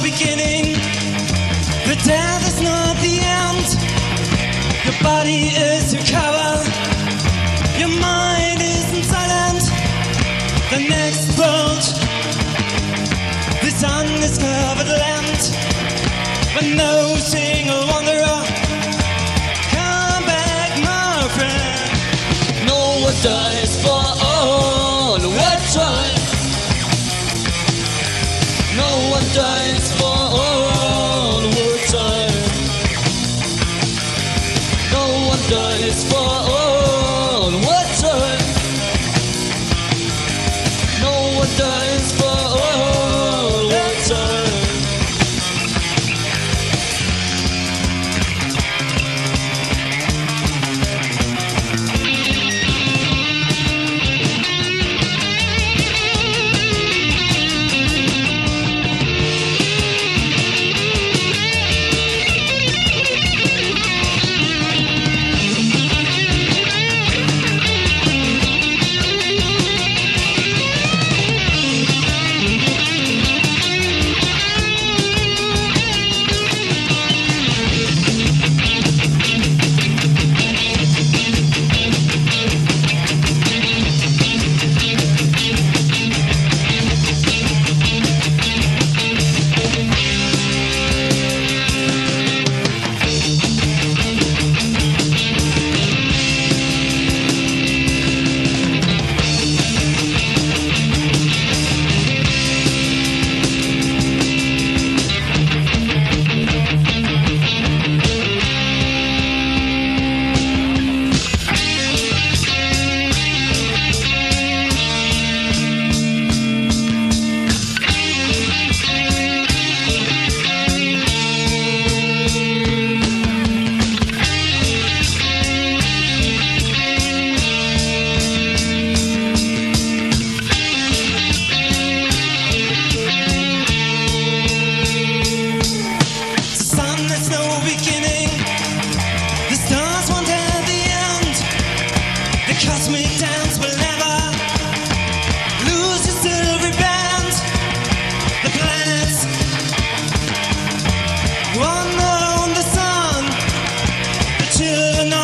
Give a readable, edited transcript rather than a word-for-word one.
beginning. The death is not the end. Your body is your cover. Your mind isn't silent. The next world, this undiscovered land, but no single wanderer. Come back, my friend. No one dies for all we're trying. No one dies for all we're trying. No one dies for all we're trying. No one dies for all we're trying. Cosmic dance will never lose your silvery band. The planets wander on the sun. The children